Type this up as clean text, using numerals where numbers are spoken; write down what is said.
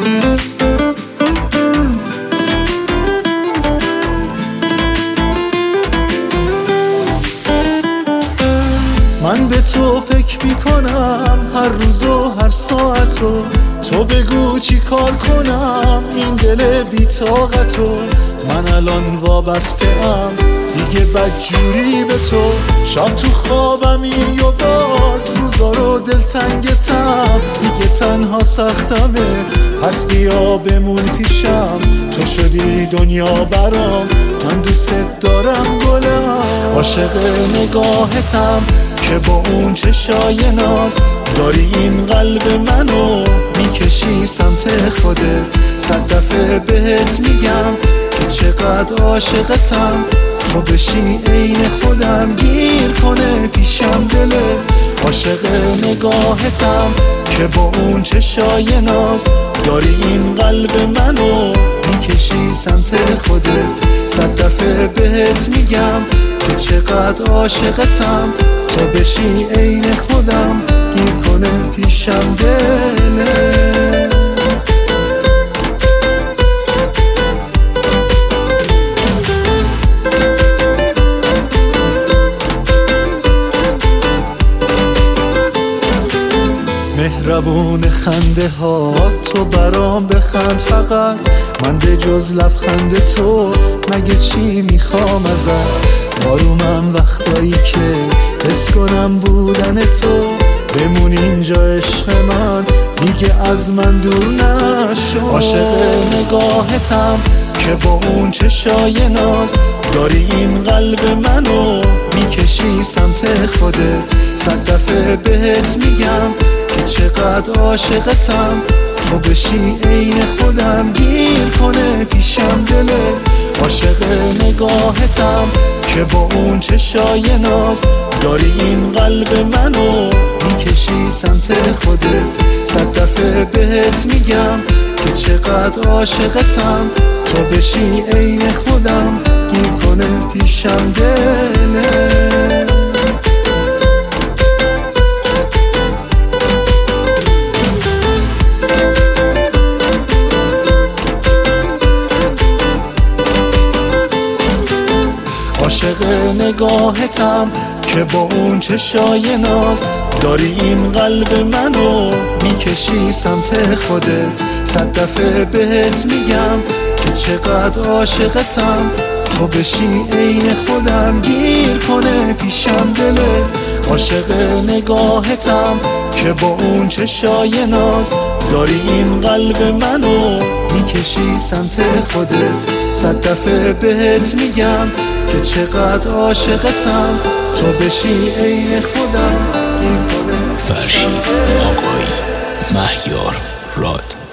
من به تو فکر میکنم هر روز و هر ساعتو، تو بگو چی کار کنم این دل بی‌طاقتو. من الان وابسته ام دیگه بدجوری به تو، شب تو خوابمی و باز روزا رو دلتنگتم. دیگه تنها سختمه پس بیا بمون پیشم، تو شدی دنیا برام، من دوست دارم گلم. عاشق نگاهتم که با اون چشای ناز داری این قلب منو میکشی سمت خودت. 100 دفعه بهت میگم که چقدر عاشقتم، تو بشی عین خودم گیر کنه پیشم دلت. عاشق نگاهتم که با اون چشای ناز داری این قلب منو میکشی سمت خودت. 100 دفعه بهت میگم که چقدر عاشقتم، تو بشی عین خودم گیر کنه پیشم دلت. مهربون خنده ها تو برام بخند فقط، من به جز لبخند تو مگه چی میخوام ازت. آرومم وقتایی که حس کنم بودن تو، بمون اینجا عشق من دیگه از من دور نشو. عاشق نگاهتم که با اون چشای ناز داری این قلب منو میکشی سمت خودت. 100 دفعه بهت میگم که چقدر عاشقتم، تو بشی عین خودم گیر کنه پیشم دلت. عاشق نگاهتم که با اون چشای ناز داری این قلب منو میکشی سمت خودت. 100 دفعه بهت میگم که چقدر عاشقتم، تو بشی عین خودم گیر کنه پیشم دلت. عاشق نگاهتم که با اون چشای ناز داری این قلب منو میکشی سمت خودت. 100 دفعه بهت میگم که چقدر عاشقتم، تو بشی عین خودم گیر کنه پیشم دلت. عاشق نگاهتم که با اون چشای ناز داری این قلب منو میکشی سمت خودت. 100 دفعه بهت میگم که چقدر عاشقتم، تو بشی عین خودم گیر کنه. فرشید آقایی، مهیار راد.